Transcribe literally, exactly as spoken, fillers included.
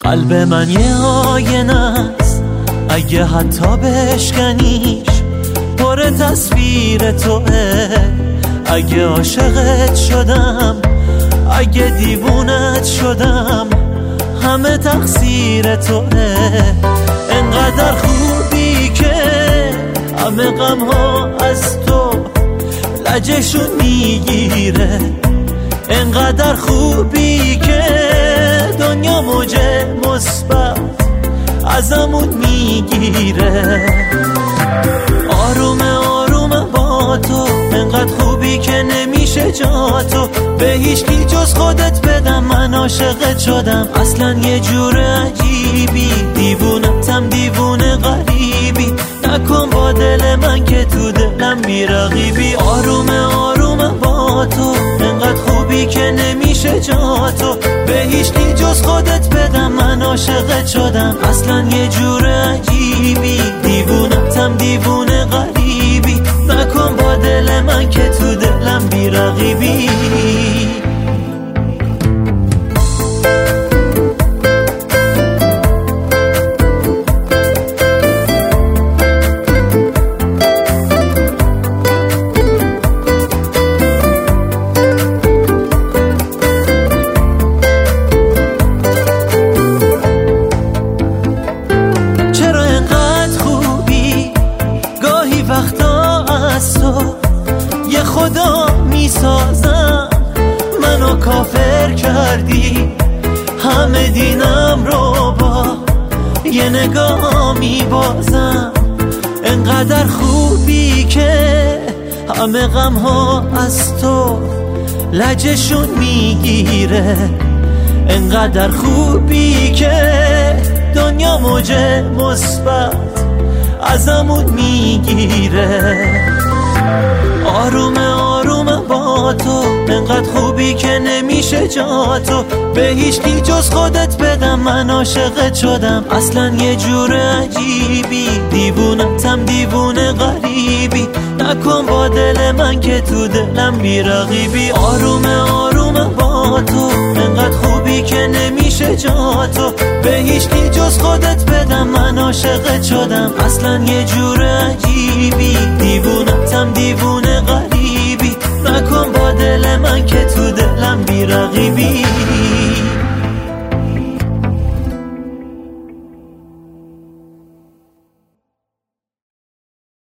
قلب من یه آینه است، اگه حتی بشکنیش پر تصویر توه. اگه عاشقت شدم، اگه دیوونت شدم، همه تقصیر توه. انقدر خوبی که همه غم ها از تو لجشون میگیره. انقدر خوبی که دنیا موج مثبت ازمون میگیره. آرومه آرومه با تو، انقدر خوبی که نمیشه جا تو به هیچ کی جز خودت بدم. من عاشقت شدم اصلا یه جور عجیبی، دیوونتم دیوونه غریبی. نکن با دل من که تو دلم بیرقیبی. آرومه آرومه با تو، انقدر خوبی که نمیشه جا تو به هیچ کی جز خودت بدم. من عاشقت شدم اصلا یه جور عجیبی، دیوونتم دیوونه غریبی. نکن با دل من که تو دلم بیرقیبی. وقتا از تو یه خدا میسازم، منو کافر کردی. همه دینم رو با یه نگاه میبازم. انقدر خوبی که همه غم ها از تو لجشون میگیره. انقدر خوبی که دنیا موج مثبت ازمون میگیره. آرومه آرومه با تو، انقدر خوبی که نمیشه جا تو به هیچ کی جز خودت بدم. من عاشقت شدم اصلا یه جور عجیبی، دیوونتم دیوونه غریبی. نکن با دل من که تو دلم بیرقیبی. آرومه آرومه با تو، انقدر خوبی که نمیشه جا تو به هیچ کی جز خودت بدم. من عاشقت شدم اصلا یه جور عجیبی، دیوونتم دیوونه